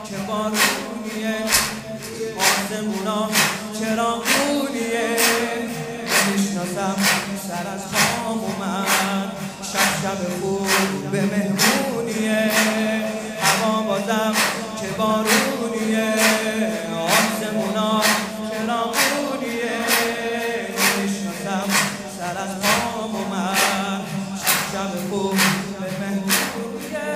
که بارونیه، آسمونا چرا خونیه، نمیشناسم سر از خام و من، شب خوب به مهمونیه، هوا بازم که بارونیه، آسمونا چرا خونیه، نمیشناسم سر از خام و من، شب خوب به مهمونیه،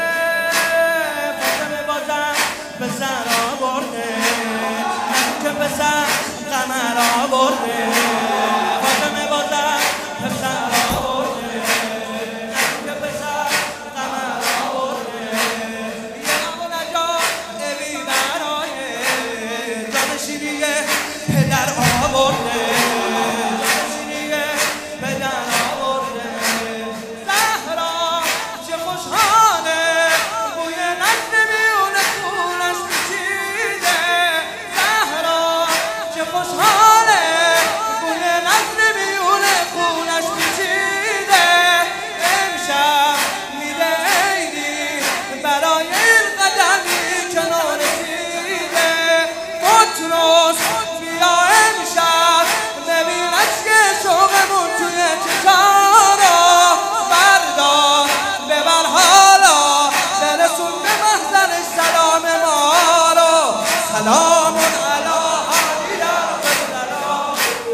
فاطمه بازم به سر آورده، که به سر قمر آورده، فاطمه بازم به سر آورده، که به سر قمر آورده، یه آقا نجات بی برای جانشینی پدر آورده، جانشینی پدر آورده، زهرا چه خوشحاله بوی نجم میون خونش پیچیده، زهرا چه خوشحاله بوی نجم میون خونش پیچیده، امشب میره عیدی برای این قدمی که نرسیده، بطرس بیا امشب ببین اشک شوقمون توی چشارا، بردار ببر حالا برسون به محضرش سلام ما رو، سلام علی هادی السلام.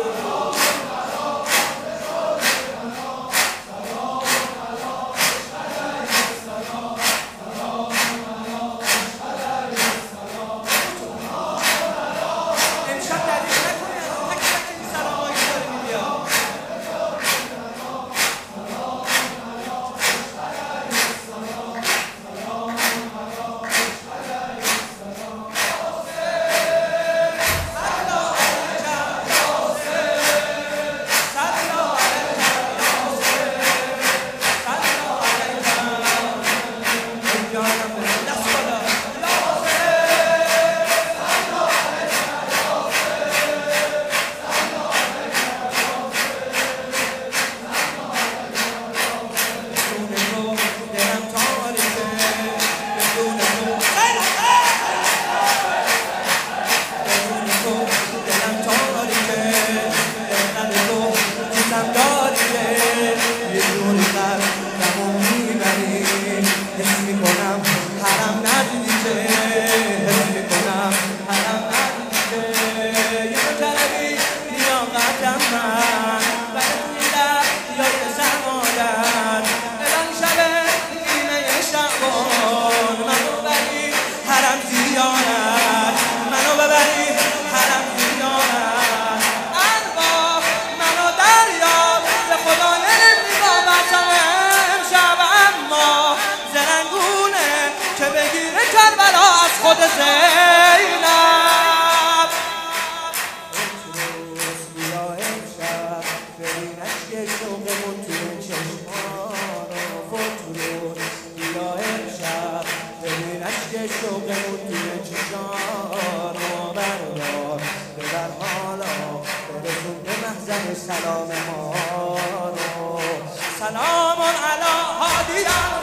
امشب دلیل نکنی الان تک تک این سلامایی که داره می‌بیا. خود زینب بطرس بیا امشب ببین اشک شوقمون توی چشمارو، بطرس بیا امشب ببین اشک شوقمون توی چشمارو، بردار ببر حالا برسون به محضر سلام ما رو، سلام علی هادی